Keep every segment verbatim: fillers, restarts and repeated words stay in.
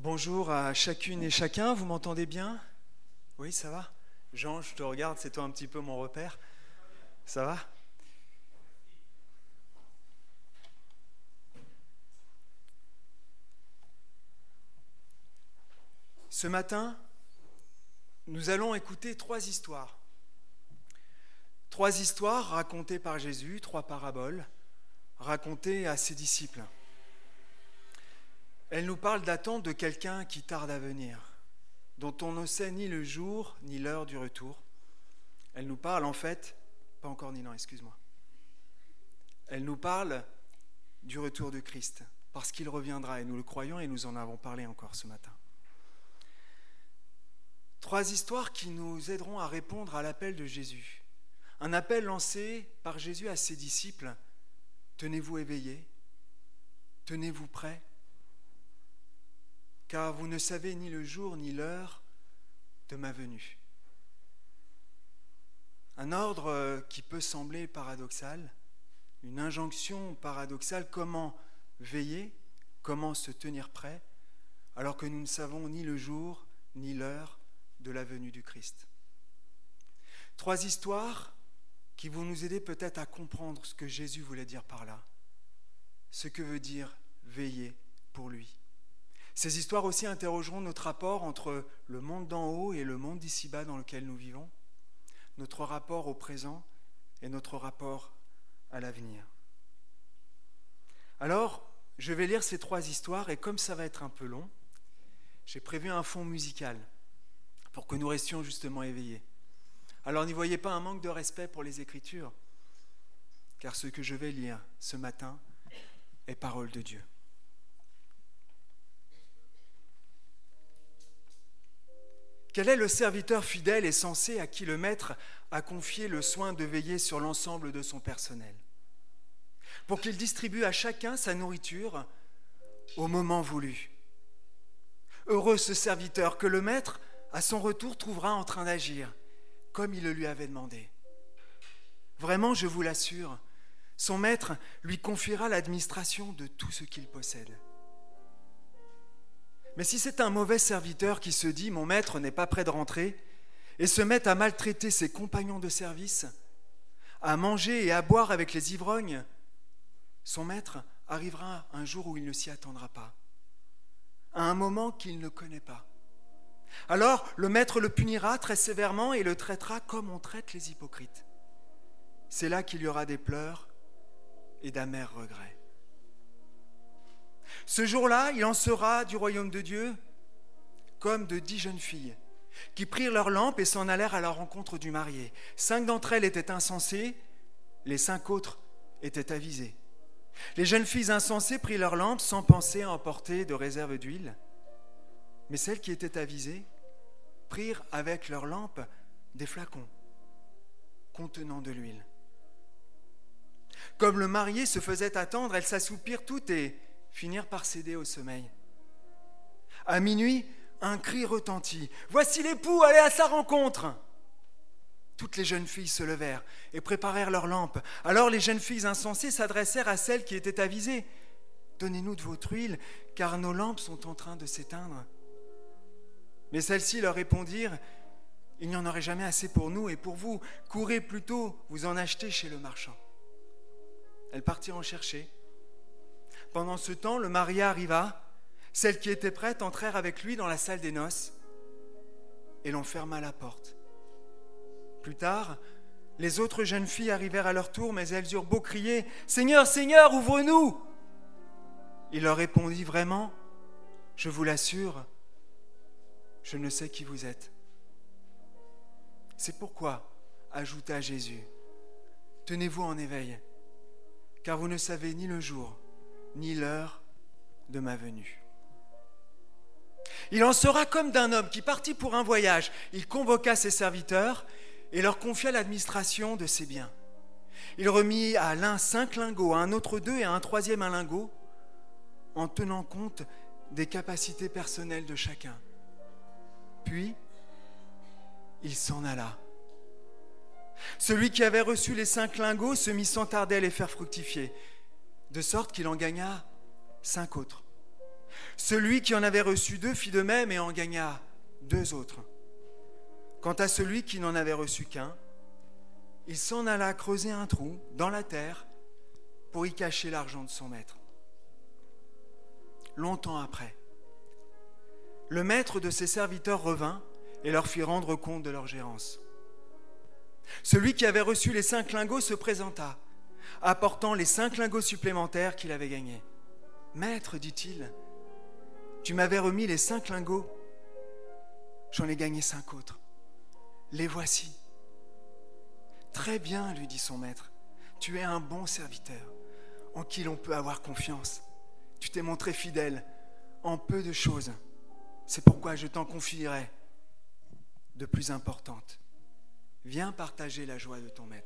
Bonjour à chacune et chacun, vous m'entendez bien? Oui, ça va? Jean, je te regarde, c'est toi un petit peu mon repère. Ça va? Ce matin, nous allons écouter trois histoires. Trois histoires racontées par Jésus, trois paraboles, racontées à ses disciples. Elles nous parlent d'attente de quelqu'un qui tarde à venir, dont on ne sait ni le jour ni l'heure du retour. Elles nous parlent en fait, pas encore ni non, excuse-moi. Elles nous parlent du retour de Christ, parce qu'il reviendra, et nous le croyons, et nous en avons parlé encore ce matin. Trois histoires qui nous aideront à répondre à l'appel de Jésus. Un appel lancé par Jésus à ses disciples. Tenez-vous éveillés, tenez-vous prêts, car vous ne savez ni le jour ni l'heure de ma venue. Un ordre qui peut sembler paradoxal, une injonction paradoxale, comment veiller, comment se tenir prêt, alors que nous ne savons ni le jour ni l'heure de la venue du Christ. Trois histoires qui vont nous aider peut-être à comprendre ce que Jésus voulait dire par là, ce que veut dire veiller pour lui. Ces histoires aussi interrogeront notre rapport entre le monde d'en haut et le monde d'ici-bas dans lequel nous vivons, notre rapport au présent et notre rapport à l'avenir. Alors, je vais lire ces trois histoires et comme ça va être un peu long, j'ai prévu un fond musical pour que nous restions justement éveillés. Alors n'y voyez pas un manque de respect pour les Écritures, car ce que je vais lire ce matin est parole de Dieu. Quel est le serviteur fidèle et sensé à qui le maître a confié le soin de veiller sur l'ensemble de son personnel, pour qu'il distribue à chacun sa nourriture au moment voulu? Heureux ce serviteur que le maître, à son retour, trouvera en train d'agir comme il le lui avait demandé. Vraiment, je vous l'assure, son maître lui confiera l'administration de tout ce qu'il possède. Mais si c'est un mauvais serviteur qui se dit « mon maître n'est pas près de rentrer » et se met à maltraiter ses compagnons de service, à manger et à boire avec les ivrognes, son maître arrivera un jour où il ne s'y attendra pas, à un moment qu'il ne connaît pas. Alors le maître le punira très sévèrement et le traitera comme on traite les hypocrites. C'est là qu'il y aura des pleurs et d'amers regrets. Ce jour-là, il en sera du royaume de Dieu comme de dix jeunes filles qui prirent leurs lampes et s'en allèrent à la rencontre du marié. Cinq d'entre elles étaient insensées, les cinq autres étaient avisées. Les jeunes filles insensées prirent leurs lampes sans penser à emporter de réserve d'huile. Mais celles qui étaient avisées prirent avec leurs lampes des flacons contenant de l'huile. Comme le marié se faisait attendre, elles s'assoupirent toutes et finirent par céder au sommeil. À minuit, un cri retentit. « Voici l'époux, allez à sa rencontre !» Toutes les jeunes filles se levèrent et préparèrent leurs lampes. Alors les jeunes filles insensées s'adressèrent à celles qui étaient avisées. « Donnez-nous de votre huile, car nos lampes sont en train de s'éteindre. » Mais celles-ci leur répondirent « Il n'y en aurait jamais assez pour nous et pour vous. Courez plutôt vous en acheter chez le marchand. » Elles partirent en chercher. Pendant ce temps, le marié arriva. Celles qui étaient prêtes entrèrent avec lui dans la salle des noces et l'on ferma la porte. Plus tard, les autres jeunes filles arrivèrent à leur tour, mais elles eurent beau crier « Seigneur, Seigneur, ouvre-nous !» Il leur répondit « Vraiment, je vous l'assure, je ne sais qui vous êtes. » C'est pourquoi, ajouta Jésus, tenez-vous en éveil, car vous ne savez ni le jour, ni l'heure de ma venue. Il en sera comme d'un homme qui partit pour un voyage. Il convoqua ses serviteurs et leur confia l'administration de ses biens. Il remit à l'un cinq lingots, à un autre deux et à un troisième un lingot, en tenant compte des capacités personnelles de chacun. Puis, il s'en alla. Celui qui avait reçu les cinq lingots se mit sans tarder à les faire fructifier, de sorte qu'il en gagna cinq autres. Celui qui en avait reçu deux fit de même et en gagna deux autres. Quant à celui qui n'en avait reçu qu'un, il s'en alla creuser un trou dans la terre pour y cacher l'argent de son maître. Longtemps après, le maître de ses serviteurs revint et leur fit rendre compte de leur gérance. Celui qui avait reçu les cinq lingots se présenta, apportant les cinq lingots supplémentaires qu'il avait gagnés. « Maître, dit-il, tu m'avais remis les cinq lingots, j'en ai gagné cinq autres. Les voici. » « Très bien, lui dit son maître, tu es un bon serviteur, en qui l'on peut avoir confiance. Tu t'es montré fidèle en peu de choses. C'est pourquoi je t'en confierai de plus importantes. Viens partager la joie de ton maître. »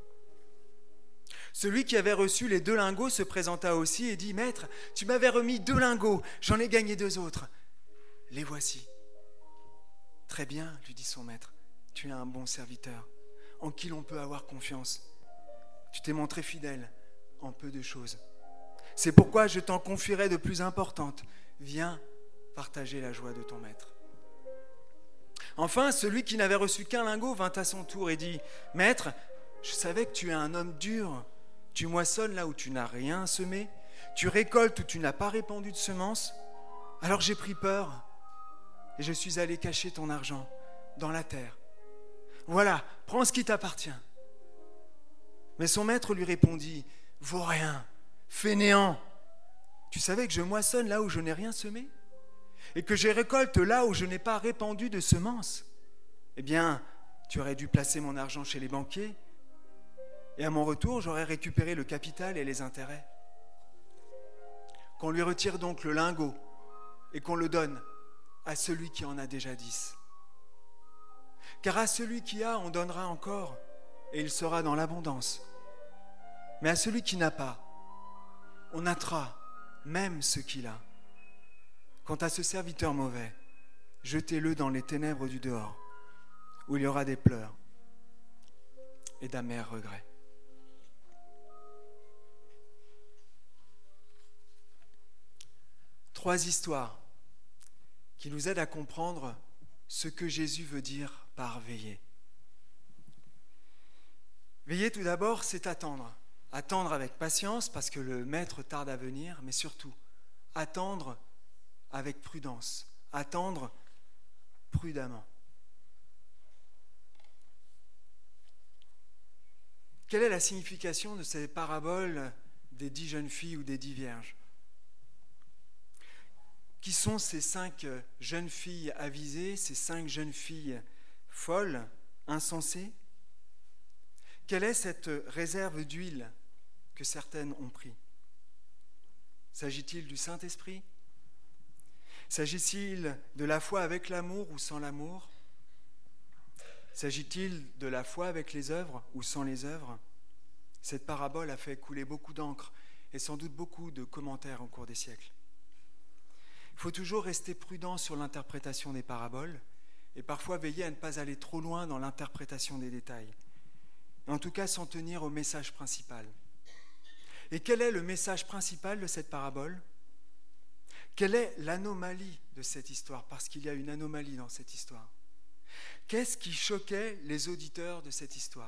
Celui qui avait reçu les deux lingots se présenta aussi et dit « Maître, tu m'avais remis deux lingots, j'en ai gagné deux autres. Les voici. » « Très bien, lui dit son maître, tu es un bon serviteur, en qui l'on peut avoir confiance. Tu t'es montré fidèle en peu de choses. C'est pourquoi je t'en confierai de plus importantes. Viens partager la joie de ton maître. » Enfin, celui qui n'avait reçu qu'un lingot vint à son tour et dit « Maître, je savais que tu es un homme dur. Tu moissonnes là où tu n'as rien semé, tu récoltes où tu n'as pas répandu de semences. Alors j'ai pris peur et je suis allé cacher ton argent dans la terre. Voilà, prends ce qui t'appartient. » Mais son maître lui répondit « Vaut rien, fainéant. Tu savais que je moissonne là où je n'ai rien semé et que je récolte là où je n'ai pas répandu de semences. Eh bien, tu aurais dû placer mon argent chez les banquiers et à mon retour, j'aurais récupéré le capital et les intérêts. Qu'on lui retire donc le lingot et qu'on le donne à celui qui en a déjà dix. Car à celui qui a, on donnera encore, et il sera dans l'abondance. Mais à celui qui n'a pas, on ôtera même ce qu'il a. Quant à ce serviteur mauvais, jetez-le dans les ténèbres du dehors, où il y aura des pleurs et d'amers regrets. Trois histoires qui nous aident à comprendre ce que Jésus veut dire par veiller. Veiller tout d'abord, c'est attendre. Attendre avec patience parce que le maître tarde à venir, mais surtout attendre avec prudence, attendre prudemment. Quelle est la signification de ces paraboles des dix jeunes filles ou des dix vierges ? Qui sont ces cinq jeunes filles avisées, ces cinq jeunes filles folles, insensées ? Quelle est cette réserve d'huile que certaines ont pris ? S'agit-il du Saint-Esprit ? S'agit-il de la foi avec l'amour ou sans l'amour ? S'agit-il de la foi avec les œuvres ou sans les œuvres ? Cette parabole a fait couler beaucoup d'encre et sans doute beaucoup de commentaires au cours des siècles. Il faut toujours rester prudent sur l'interprétation des paraboles et parfois veiller à ne pas aller trop loin dans l'interprétation des détails. Et en tout cas, s'en tenir au message principal. Et quel est le message principal de cette parabole ? Quelle est l'anomalie de cette histoire ? Parce qu'il y a une anomalie dans cette histoire. Qu'est-ce qui choquait les auditeurs de cette histoire ?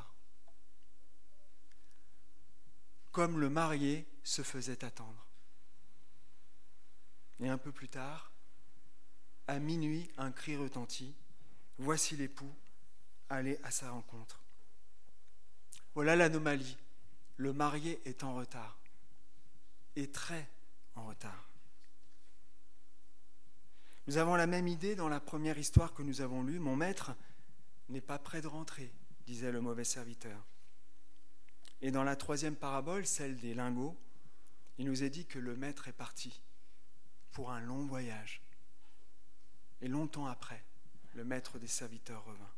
Comme le marié se faisait attendre. Et un peu plus tard, à minuit, un cri retentit. Voici l'époux, allez à sa rencontre. Voilà l'anomalie. Le marié est en retard. Et très en retard. Nous avons la même idée dans la première histoire que nous avons lue. Mon maître n'est pas près de rentrer, disait le mauvais serviteur. Et dans la troisième parabole, celle des lingots, il nous est dit que le maître est parti pour un long voyage. Et longtemps après, le maître des serviteurs revint.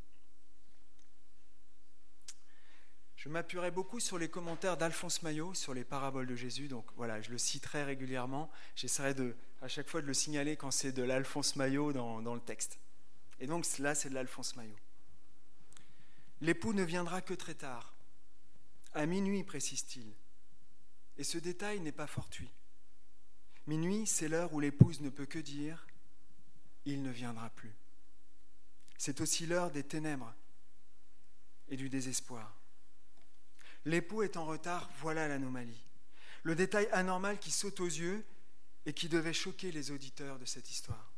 Je m'appuierai beaucoup sur les commentaires d'Alphonse Maillot sur les paraboles de Jésus. Donc voilà, je le citerai régulièrement. J'essaierai de, à chaque fois de le signaler quand c'est de l'Alphonse Maillot dans, dans le texte. Et donc là, c'est de l'Alphonse Maillot. L'époux ne viendra que très tard. À minuit, précise-t-il. Et ce détail n'est pas fortuit. Minuit, c'est l'heure où l'épouse ne peut que dire « Il ne viendra plus ». C'est aussi l'heure des ténèbres et du désespoir. L'époux est en retard, voilà l'anomalie. Le détail anormal qui saute aux yeux et qui devait choquer les auditeurs de cette histoire.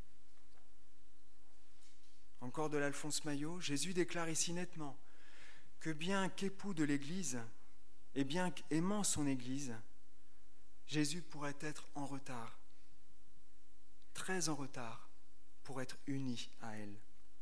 Encore de l'Alphonse Maillot, Jésus déclare ici nettement que bien qu'époux de l'Église et bien qu'aimant son Église, Jésus pourrait être en retard, très en retard, pour être uni à elle.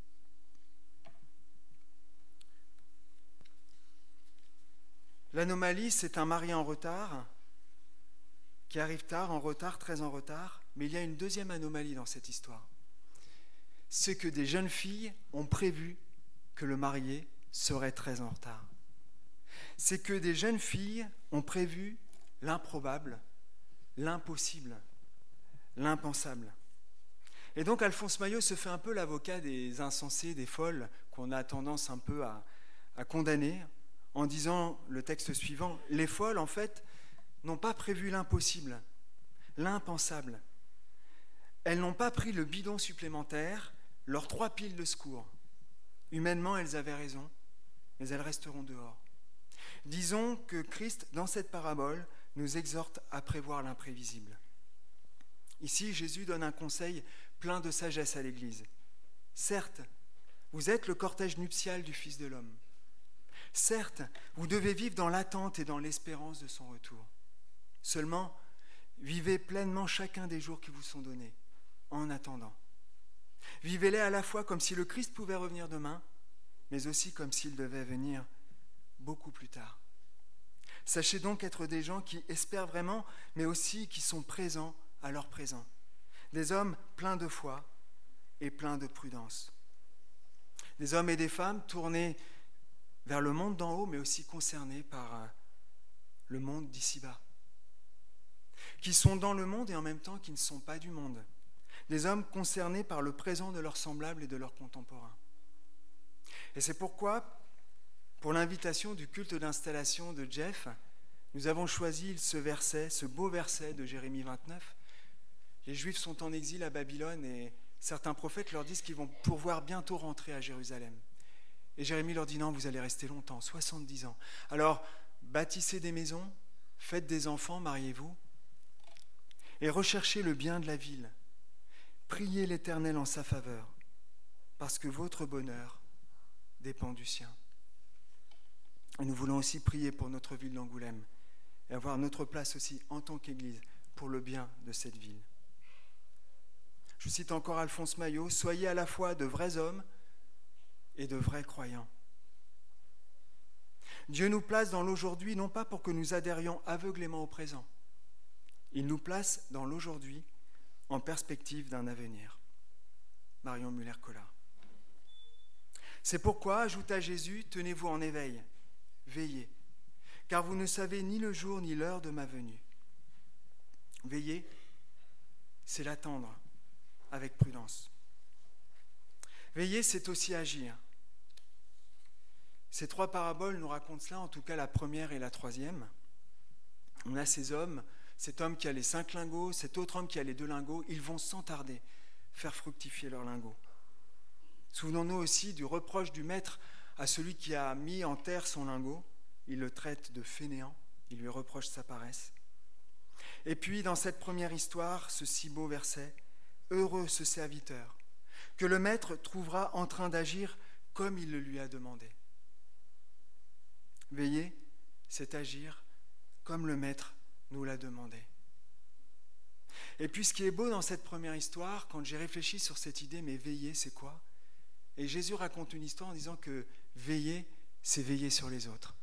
L'anomalie, c'est un mari en retard, qui arrive tard, en retard, très en retard, mais il y a une deuxième anomalie dans cette histoire. C'est que des jeunes filles ont prévu que le marié serait très en retard. C'est que des jeunes filles ont prévu l'improbable, l'impossible, l'impensable. Et donc Alphonse Maillot se fait un peu l'avocat des insensés, des folles, qu'on a tendance un peu à, à condamner, en disant le texte suivant, les folles, en fait, n'ont pas prévu l'impossible, l'impensable. Elles n'ont pas pris le bidon supplémentaire, leurs trois piles de secours. Humainement, elles avaient raison, mais elles resteront dehors. Disons que Christ, dans cette parabole, nous exhorte à prévoir l'imprévisible. Ici, Jésus donne un conseil plein de sagesse à l'Église. Certes, vous êtes le cortège nuptial du Fils de l'homme. Certes, vous devez vivre dans l'attente et dans l'espérance de son retour. Seulement, vivez pleinement chacun des jours qui vous sont donnés, en attendant. Vivez-les à la fois comme si le Christ pouvait revenir demain, mais aussi comme s'il devait venir beaucoup plus tard. Sachez donc être des gens qui espèrent vraiment, mais aussi qui sont présents à leur présent. Des hommes pleins de foi et pleins de prudence. Des hommes et des femmes tournés vers le monde d'en haut, mais aussi concernés par le monde d'ici-bas. Qui sont dans le monde et en même temps qui ne sont pas du monde. Des hommes concernés par le présent de leurs semblables et de leurs contemporains. Et c'est pourquoi, pour l'invitation du culte d'installation de Jeff, nous avons choisi ce verset, ce beau verset de Jérémie vingt-neuf. Les Juifs sont en exil à Babylone et certains prophètes leur disent qu'ils vont pouvoir bientôt rentrer à Jérusalem. Et Jérémie leur dit non, vous allez rester longtemps, soixante-dix ans. Alors, bâtissez des maisons, faites des enfants, mariez-vous, et recherchez le bien de la ville. Priez l'Éternel en sa faveur, parce que votre bonheur dépend du sien. Et nous voulons aussi prier pour notre ville d'Angoulême et avoir notre place aussi en tant qu'Église pour le bien de cette ville. Je cite encore Alphonse Maillot, soyez à la fois de vrais hommes et de vrais croyants. Dieu nous place dans l'aujourd'hui non pas pour que nous adhérions aveuglément au présent. Il nous place dans l'aujourd'hui en perspective d'un avenir. Marion Muller-Collard. C'est pourquoi, ajouta Jésus, tenez-vous en éveil, veillez, car vous ne savez ni le jour ni l'heure de ma venue. Veiller, c'est l'attendre avec prudence. Veiller, c'est aussi agir. Ces trois paraboles nous racontent cela, en tout cas la première et la troisième. On a ces hommes, cet homme qui a les cinq lingots, cet autre homme qui a les deux lingots, ils vont sans tarder faire fructifier leurs lingots. Souvenons-nous aussi du reproche du maître à celui qui a mis en terre son lingot. Il le traite de fainéant, il lui reproche sa paresse. Et puis, dans cette première histoire, ce si beau verset, « Heureux ce serviteur, que le maître trouvera en train d'agir comme il le lui a demandé. » Veiller, c'est agir comme le maître nous l'a demandé. Et puis, ce qui est beau dans cette première histoire, quand j'ai réfléchi sur cette idée, mais veiller, c'est quoi ? Et Jésus raconte une histoire en disant que veiller, c'est veiller sur les autres.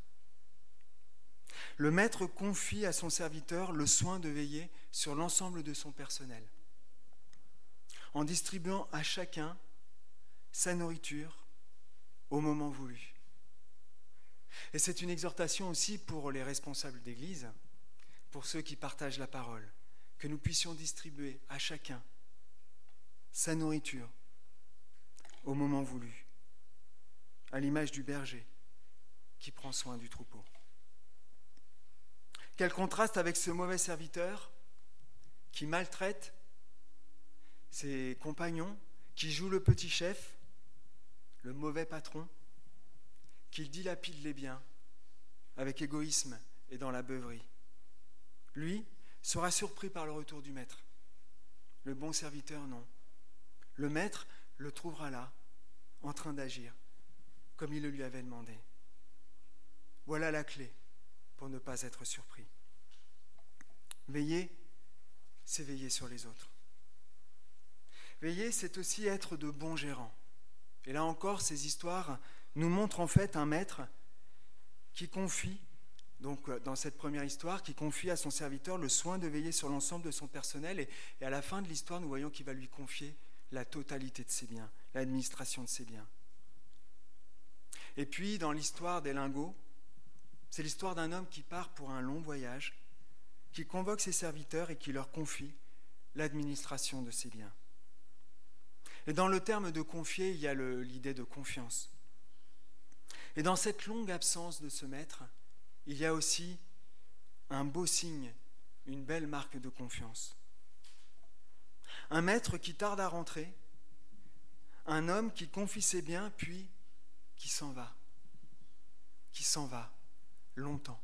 Le maître confie à son serviteur le soin de veiller sur l'ensemble de son personnel, en distribuant à chacun sa nourriture au moment voulu. Et c'est une exhortation aussi pour les responsables d'église, pour ceux qui partagent la parole, que nous puissions distribuer à chacun sa nourriture au moment voulu, à l'image du berger qui prend soin du troupeau. Quel contraste avec ce mauvais serviteur qui maltraite ses compagnons, qui joue le petit chef, le mauvais patron, qu'il dilapide les biens avec égoïsme et dans la beuverie. Lui sera surpris par le retour du maître. Le bon serviteur, non. Le maître le trouvera là, en train d'agir, comme il le lui avait demandé. Voilà la clé pour ne pas être surpris. Veiller, c'est veiller sur les autres. Veiller, c'est aussi être de bons gérants. Et là encore, ces histoires nous montrent en fait un maître qui confie, donc dans cette première histoire, qui confie à son serviteur le soin de veiller sur l'ensemble de son personnel. Et, et à la fin de l'histoire, nous voyons qu'il va lui confier la totalité de ses biens, l'administration de ses biens. Et puis, dans l'histoire des lingots, c'est l'histoire d'un homme qui part pour un long voyage, qui convoque ses serviteurs et qui leur confie l'administration de ses biens. Et dans le terme de confier, il y a le, l'idée de confiance. Et dans cette longue absence de ce maître, il y a aussi un beau signe, une belle marque de confiance. Un maître qui tarde à rentrer, un homme qui confie ses biens puis qui s'en va, qui s'en va longtemps.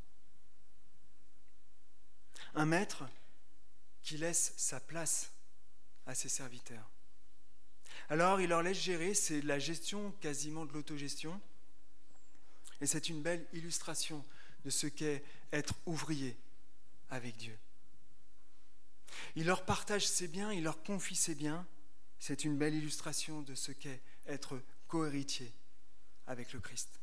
Un maître qui laisse sa place à ses serviteurs. Alors il leur laisse gérer, c'est la gestion quasiment de l'autogestion, et c'est une belle illustration de ce qu'est être ouvrier avec Dieu. Il leur partage ses biens, il leur confie ses biens, c'est une belle illustration de ce qu'est être co-héritier avec le Christ.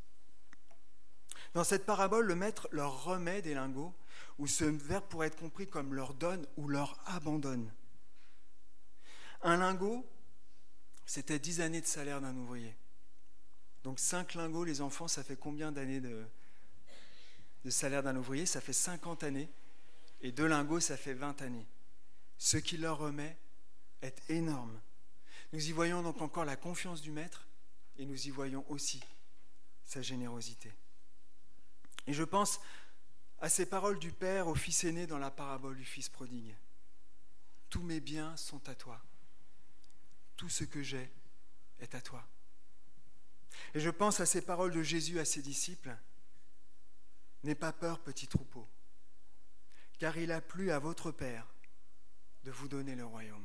Dans cette parabole, le maître leur remet des lingots, où ce verbe pourrait être compris comme leur donne ou leur abandonne. Un lingot, c'était dix années de salaire d'un ouvrier. Donc cinq lingots, les enfants, ça fait combien d'années de, de salaire d'un ouvrier ? Ça fait cinquante années. Et deux lingots, ça fait vingt années. Ce qu'il leur remet est énorme. Nous y voyons donc encore la confiance du maître et nous y voyons aussi sa générosité. Et je pense à ces paroles du Père au fils aîné dans la parabole du fils prodigue. Tous mes biens sont à toi. Tout ce que j'ai est à toi. Et je pense à ces paroles de Jésus à ses disciples. N'aie pas peur, petit troupeau, car il a plu à votre Père de vous donner le royaume.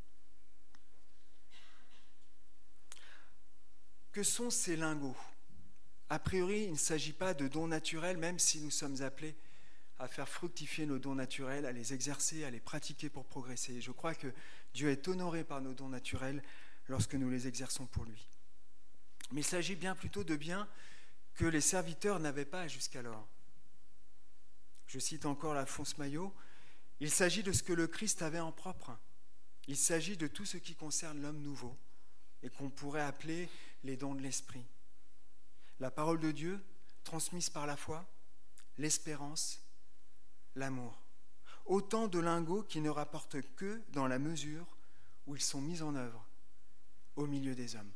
Que sont ces lingots ? A priori, il ne s'agit pas de dons naturels, même si nous sommes appelés à faire fructifier nos dons naturels, à les exercer, à les pratiquer pour progresser. Et je crois que Dieu est honoré par nos dons naturels lorsque nous les exerçons pour lui. Mais il s'agit bien plutôt de biens que les serviteurs n'avaient pas jusqu'alors. Je cite encore l'Alphonse Maillot, il s'agit de ce que le Christ avait en propre. Il s'agit de tout ce qui concerne l'homme nouveau et qu'on pourrait appeler les dons de l'esprit. La parole de Dieu, transmise par la foi, l'espérance, l'amour. Autant de lingots qui ne rapportent que dans la mesure où ils sont mis en œuvre au milieu des hommes.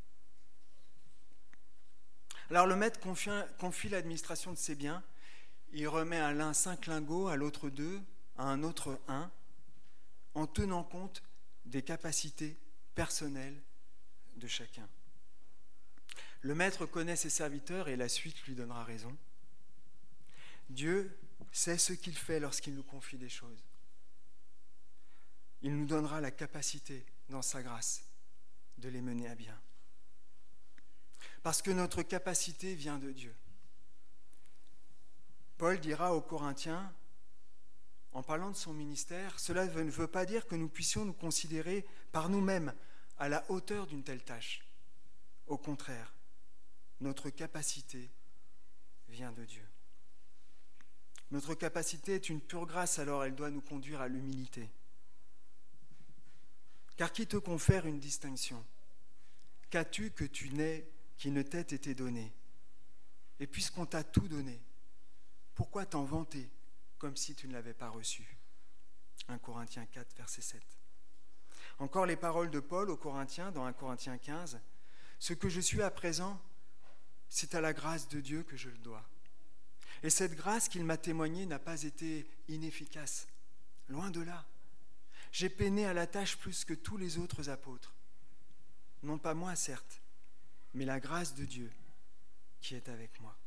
Alors le maître confie, confie l'administration de ses biens. Il remet à l'un cinq lingots, à l'autre deux, à un autre un, en tenant compte des capacités personnelles de chacun. Le maître connaît ses serviteurs et la suite lui donnera raison. Dieu sait ce qu'il fait lorsqu'il nous confie des choses. Il nous donnera la capacité, dans sa grâce, de les mener à bien. Parce que notre capacité vient de Dieu. Paul dira aux Corinthiens, en parlant de son ministère, cela ne veut pas dire que nous puissions nous considérer par nous-mêmes à la hauteur d'une telle tâche. Au contraire, notre capacité vient de Dieu. Notre capacité est une pure grâce, alors elle doit nous conduire à l'humilité. Car qui te confère une distinction ? Qu'as-tu que tu n'aies, qui ne t'ait été donné ? Et puisqu'on t'a tout donné, pourquoi t'en vanter comme si tu ne l'avais pas reçu ? un Corinthiens quatre, verset sept. Encore les paroles de Paul aux Corinthiens dans un Corinthiens quinze. Ce que je suis à présent, c'est à la grâce de Dieu que je le dois. Et cette grâce qu'il m'a témoignée n'a pas été inefficace. Loin de là. J'ai peiné à la tâche plus que tous les autres apôtres. Non pas moi, certes, mais la grâce de Dieu qui est avec moi.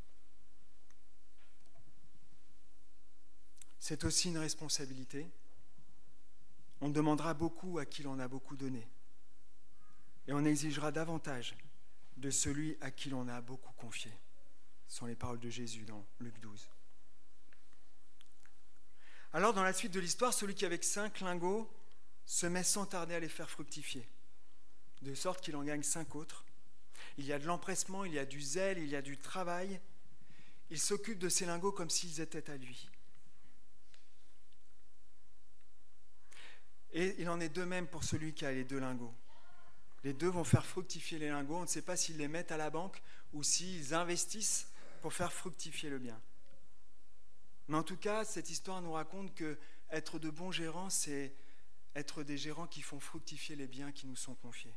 C'est aussi une responsabilité. On demandera beaucoup à qui l'on a beaucoup donné. Et on exigera davantage de celui à qui l'on a beaucoup confié. Ce sont les paroles de Jésus dans Luc douze. Alors, dans la suite de l'histoire, celui qui avec cinq lingots se met sans tarder à les faire fructifier, de sorte qu'il en gagne cinq autres. Il y a de l'empressement, il y a du zèle, il y a du travail. Il s'occupe de ces lingots comme s'ils étaient à lui. Et il en est de même pour celui qui a les deux lingots. Les deux vont faire fructifier les lingots. On ne sait pas s'ils les mettent à la banque ou s'ils investissent pour faire fructifier le bien. Mais en tout cas, cette histoire nous raconte que être de bons gérants, c'est être des gérants qui font fructifier les biens qui nous sont confiés.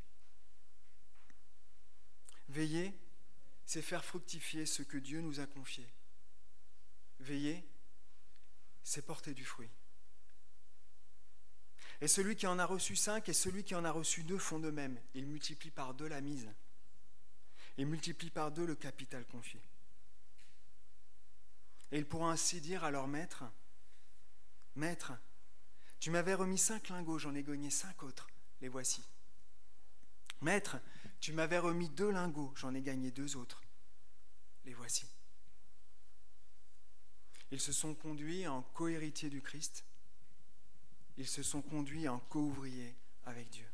Veiller, c'est faire fructifier ce que Dieu nous a confié. Veiller, c'est porter du fruit. Et celui qui en a reçu cinq et celui qui en a reçu deux font de même. Ils multiplient par deux la mise. Ils multiplient par deux le capital confié. Et ils pourront ainsi dire à leur maître, « Maître, tu m'avais remis cinq lingots, j'en ai gagné cinq autres, les voici. Maître, tu m'avais remis deux lingots, j'en ai gagné deux autres, les voici. » Ils se sont conduits en co-héritiers du Christ. Ils se sont conduits en co-ouvriers avec Dieu.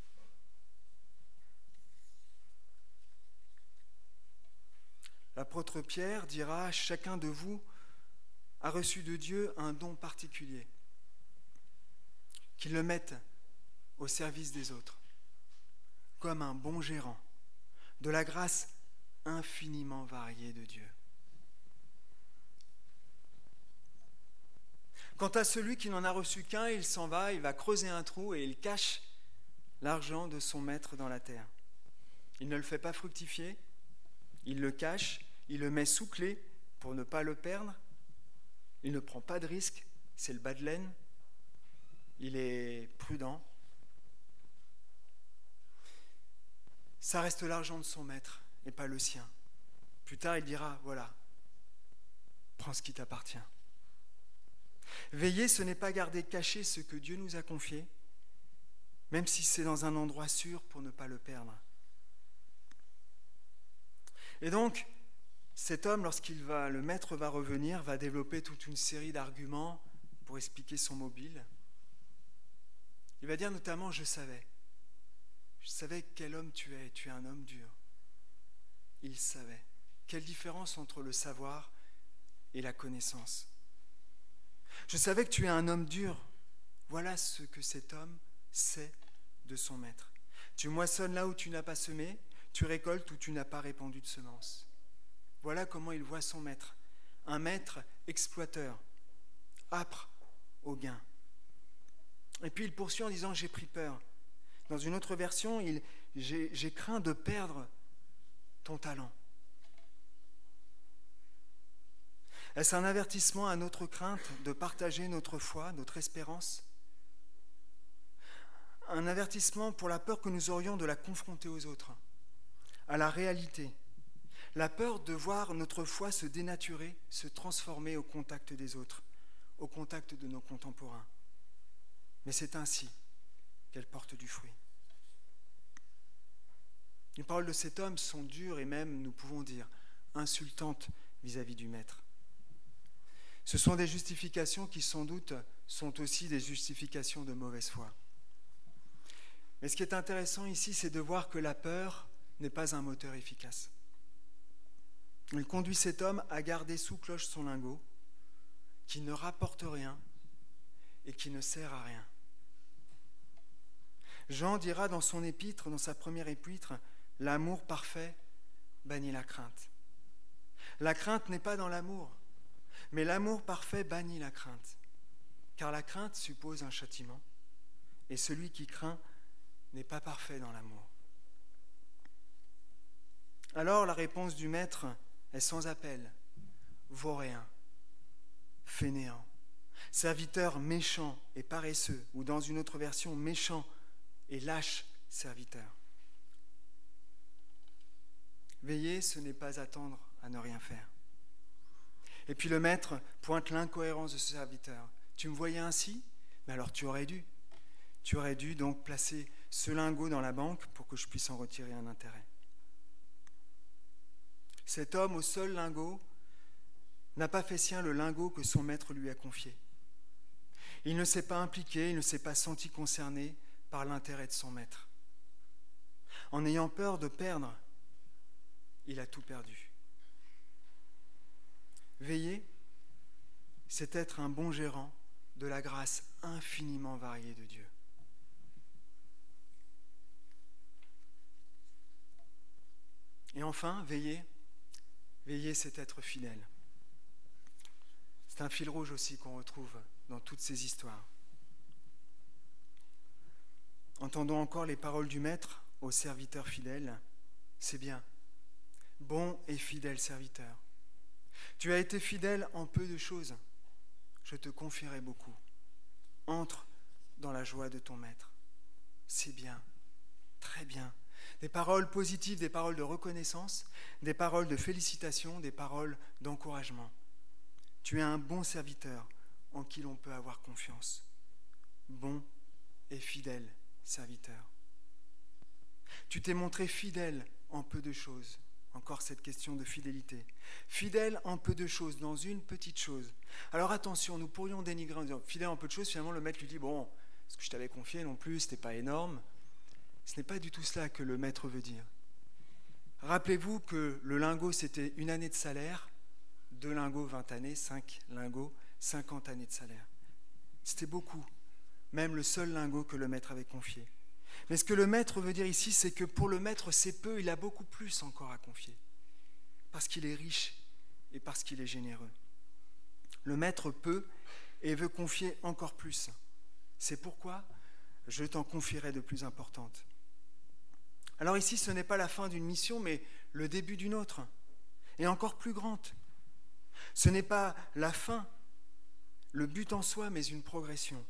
L'apôtre Pierre dira « Chacun de vous a reçu de Dieu un don particulier, qu'il le mette au service des autres, comme un bon gérant de la grâce infiniment variée de Dieu. » Quant à celui qui n'en a reçu qu'un, il s'en va, il va creuser un trou et il cache l'argent de son maître dans la terre. Il ne le fait pas fructifier, il le cache, il le met sous clé pour ne pas le perdre. Il ne prend pas de risque, c'est le bas de laine. Il est prudent. Ça reste l'argent de son maître et pas le sien. Plus tard, il dira, voilà, prends ce qui t'appartient. Veiller, ce n'est pas garder caché ce que Dieu nous a confié, même si c'est dans un endroit sûr pour ne pas le perdre. Et donc, cet homme, lorsqu'il va, le maître va revenir, va développer toute une série d'arguments pour expliquer son mobile. Il va dire notamment, je savais, je savais quel homme tu es, tu es un homme dur. Il savait. Quelle différence entre le savoir et la connaissance. Je savais que tu es un homme dur. Voilà ce que cet homme sait de son maître. Tu moissonnes là où tu n'as pas semé, tu récoltes où tu n'as pas répandu de semences. Voilà comment il voit son maître. Un maître exploiteur, âpre au gain. Et puis il poursuit en disant, j'ai pris peur. Dans une autre version, il, j'ai, j'ai craint de perdre ton talent. Est-ce un avertissement à notre crainte de partager notre foi, notre espérance ? Un avertissement pour la peur que nous aurions de la confronter aux autres, à la réalité. La peur de voir notre foi se dénaturer, se transformer au contact des autres, au contact de nos contemporains. Mais c'est ainsi qu'elle porte du fruit. Les paroles de cet homme sont dures et même, nous pouvons dire, insultantes vis-à-vis du maître. Ce sont des justifications qui, sans doute, sont aussi des justifications de mauvaise foi. Mais ce qui est intéressant ici, c'est de voir que la peur n'est pas un moteur efficace. Il conduit cet homme à garder sous cloche son lingot, qui ne rapporte rien et qui ne sert à rien. Jean dira dans son épître, dans sa première épître, « L'amour parfait bannit la crainte ». La crainte n'est pas dans l'amour, mais l'amour parfait bannit la crainte, car la crainte suppose un châtiment, et celui qui craint n'est pas parfait dans l'amour. Alors la réponse du maître est sans appel, vaut rien, fainéant. serviteur méchant et paresseux, ou dans une autre version, méchant et lâche serviteur. Veiller, ce n'est pas attendre à ne rien faire. Et puis le maître pointe l'incohérence de ce serviteur. Tu me voyais ainsi ? Mais alors tu aurais dû. Tu aurais dû donc placer ce lingot dans la banque pour que je puisse en retirer un intérêt. Cet homme au seul lingot n'a pas fait sien le lingot que son maître lui a confié. Il ne s'est pas impliqué, il ne s'est pas senti concerné par l'intérêt de son maître. En ayant peur de perdre, il a tout perdu. Veiller, c'est être un bon gérant de la grâce infiniment variée de Dieu. Et enfin, veiller, veiller, c'est être fidèle. C'est un fil rouge aussi qu'on retrouve dans toutes ces histoires. Entendons encore les paroles du Maître au serviteur fidèle. C'est bien. Bon et fidèle serviteur. Tu as été fidèle en peu de choses. Je te confierai beaucoup. Entre dans la joie de ton Maître. C'est bien. Très bien. Des paroles positives, des paroles de reconnaissance, des paroles de félicitations, des paroles d'encouragement. Tu es un bon serviteur en qui l'on peut avoir confiance. Bon et fidèle serviteur. Tu t'es montré fidèle en peu de choses. Encore cette question de fidélité. Fidèle en peu de choses, dans une petite chose. Alors attention, nous pourrions dénigrer en disant fidèle en peu de choses, finalement le maître lui dit, bon, ce que je t'avais confié non plus, c'était pas énorme. Ce n'est pas du tout cela que le maître veut dire. Rappelez-vous que le lingot, c'était une année de salaire, deux lingots, vingt années, cinq lingots, cinquante années de salaire. C'était beaucoup, même le seul lingot que le maître avait confié. Mais ce que le maître veut dire ici, c'est que pour le maître, c'est peu, il a beaucoup plus encore à confier. Parce qu'il est riche et parce qu'il est généreux. Le maître peut et veut confier encore plus. C'est pourquoi je t'en confierai de plus importantes. Alors ici, ce n'est pas la fin d'une mission, mais le début d'une autre, et encore plus grande. Ce n'est pas la fin, le but en soi, mais une progression.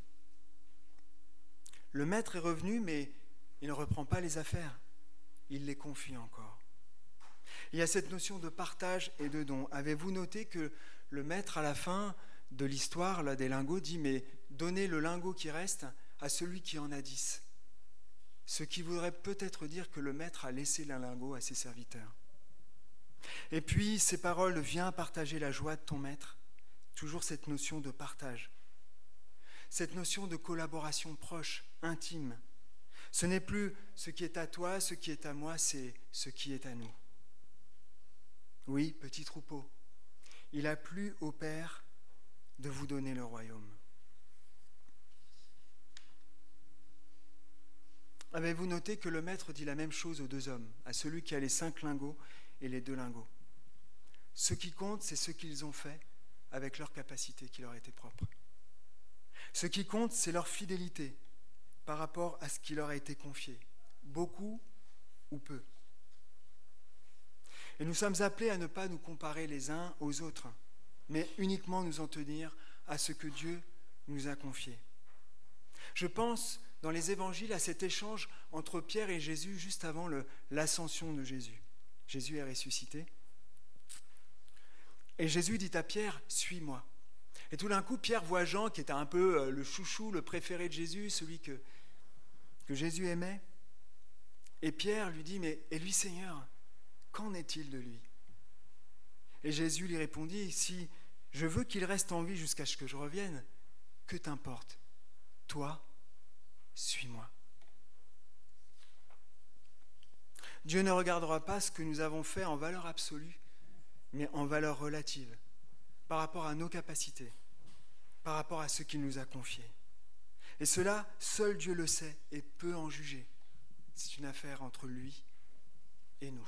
Le maître est revenu, mais il ne reprend pas les affaires, il les confie encore. Il y a cette notion de partage et de don. Avez-vous noté que le maître, à la fin de l'histoire là, des lingots, dit « mais donnez le lingot qui reste à celui qui en a dix ». Ce qui voudrait peut-être dire que le maître a laissé l'un lingot à ses serviteurs. Et puis, ces paroles « viens partager la joie de ton maître », toujours cette notion de partage. Cette notion de collaboration proche, intime. Ce n'est plus ce qui est à toi, ce qui est à moi, c'est ce qui est à nous. Oui, petit troupeau, il a plu au Père de vous donner le royaume. Avez-vous noté que le maître dit la même chose aux deux hommes, à celui qui a les cinq lingots et les deux lingots? Ce qui compte, c'est ce qu'ils ont fait avec leur capacité qui leur était propre. Ce qui compte, c'est leur fidélité par rapport à ce qui leur a été confié, beaucoup ou peu. Et nous sommes appelés à ne pas nous comparer les uns aux autres, mais uniquement nous en tenir à ce que Dieu nous a confié. Je pense dans les évangiles à cet échange entre Pierre et Jésus juste avant le, l'ascension de Jésus. Jésus est ressuscité. Et Jésus dit à Pierre, « Suis-moi ». Et tout d'un coup, Pierre voit Jean, qui était un peu le chouchou, le préféré de Jésus, celui que, que Jésus aimait. Et Pierre lui dit, « Mais et lui, Seigneur, qu'en est-il de lui ?» Et Jésus lui répondit, « Si je veux qu'il reste en vie jusqu'à ce que je revienne, que t'importe? Toi, suis-moi. » Dieu ne regardera pas ce que nous avons fait en valeur absolue, mais en valeur relative, par rapport à nos capacités, par rapport à ce qu'il nous a confié. Et cela, seul Dieu le sait et peut en juger. C'est une affaire entre lui et nous.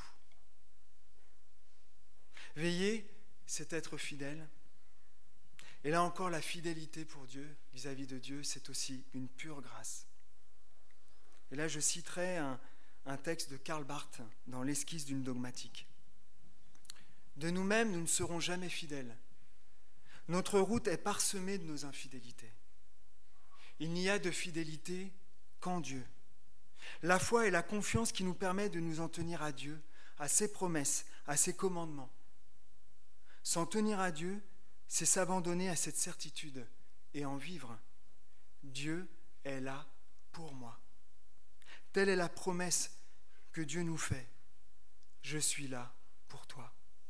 Veiller, c'est être fidèle. Et là encore, la fidélité pour Dieu, vis-à-vis de Dieu, c'est aussi une pure grâce. Et là, je citerai un, un texte de Karl Barth dans l'esquisse d'une dogmatique. De nous-mêmes, nous ne serons jamais fidèles. Notre route est parsemée de nos infidélités. Il n'y a de fidélité qu'en Dieu. La foi est la confiance qui nous permet de nous en tenir à Dieu, à ses promesses, à ses commandements. S'en tenir à Dieu, c'est s'abandonner à cette certitude et en vivre. Dieu est là pour moi. Telle est la promesse que Dieu nous fait. Je suis là pour toi.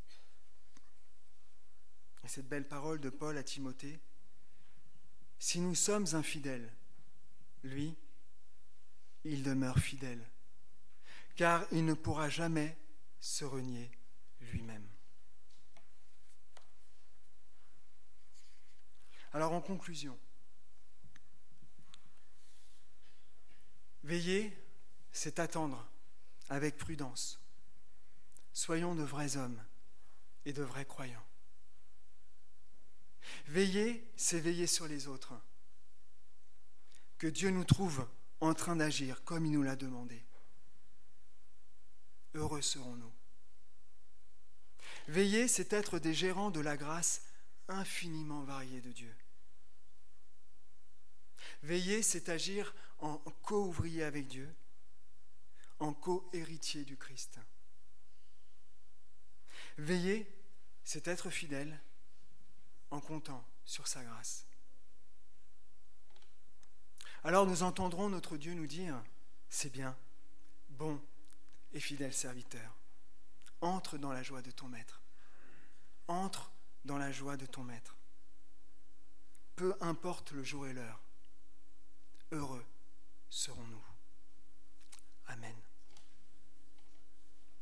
Et cette belle parole de Paul à Timothée, si nous sommes infidèles, lui, il demeure fidèle, car il ne pourra jamais se renier lui-même. Alors en conclusion, veiller, c'est attendre avec prudence. Soyons de vrais hommes et de vrais croyants. Veiller, c'est veiller sur les autres. Que Dieu nous trouve en train d'agir comme il nous l'a demandé. Heureux serons-nous. Veiller, c'est être des gérants de la grâce infiniment variée de Dieu. Veiller, c'est agir en co-ouvrier avec Dieu, en co-héritier du Christ. Veiller, c'est être fidèle en comptant sur sa grâce. Alors nous entendrons notre Dieu nous dire, c'est bien, bon et fidèle serviteur, entre dans la joie de ton maître. Entre dans la joie de ton maître. Peu importe le jour et l'heure, heureux serons-nous. Amen.